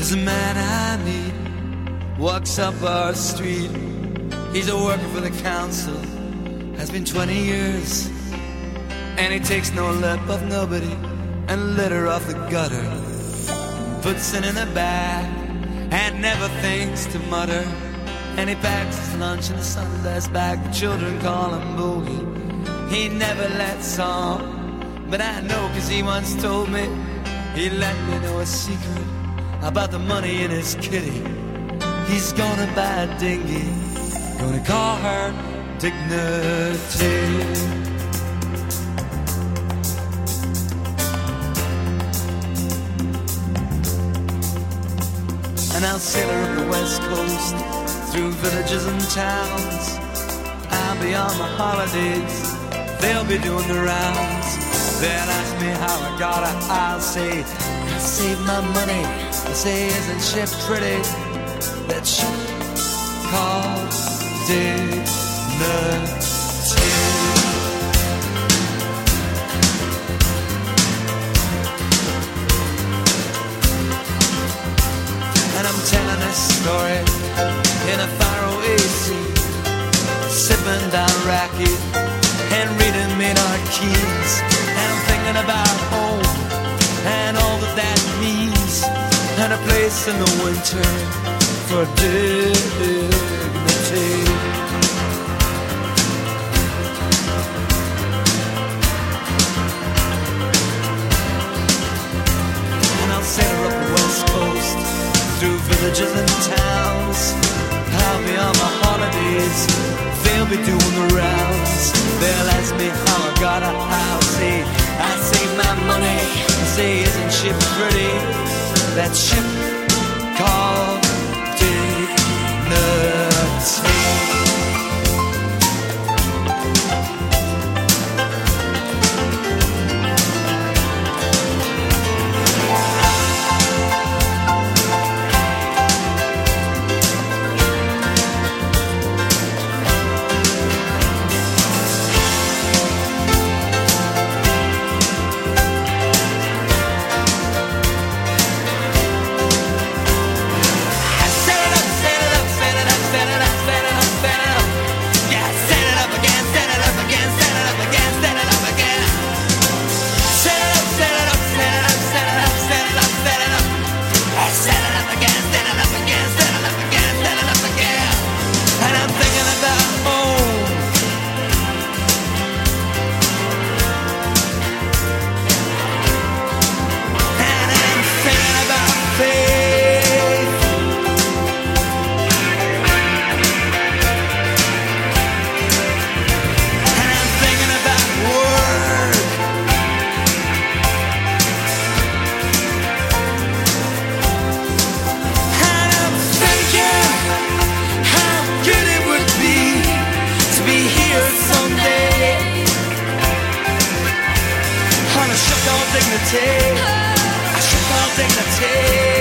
There's a man I meet, walks up our street. He's a worker for the council, has been 20 years. And he takes no lip of nobody and litter off the gutter. Puts it in a bag and never thinks to mutter. And he packs his lunch in a Sunday's bag. The children call him Boogie. He never lets on, but I know 'cause he once told me. He let me know a secret about the money in his kitty. He's gonna buy a dinghy, gonna call her Dignity. And I'll sail her up the west coast, through villages and towns. I'll be on my holidays, they'll be doing the rounds. They'll ask me how I got her, I'll say I saved my money. They say, isn't she pretty? That ship called Dignity. And I'm telling this story in a faraway sea, sipping down raki and reading Maynard Keynes. And I'm thinking about home and all that that means, and a place in the winter for dignity. And I'll sail her up the west coast, through villages and towns. I'll be on my holidays, they'll be doing the rounds. They'll ask me how I got her, I'll say I saved my money. I say, isn't she pretty? That ship called Dignity. Dignity, I should call Dignity.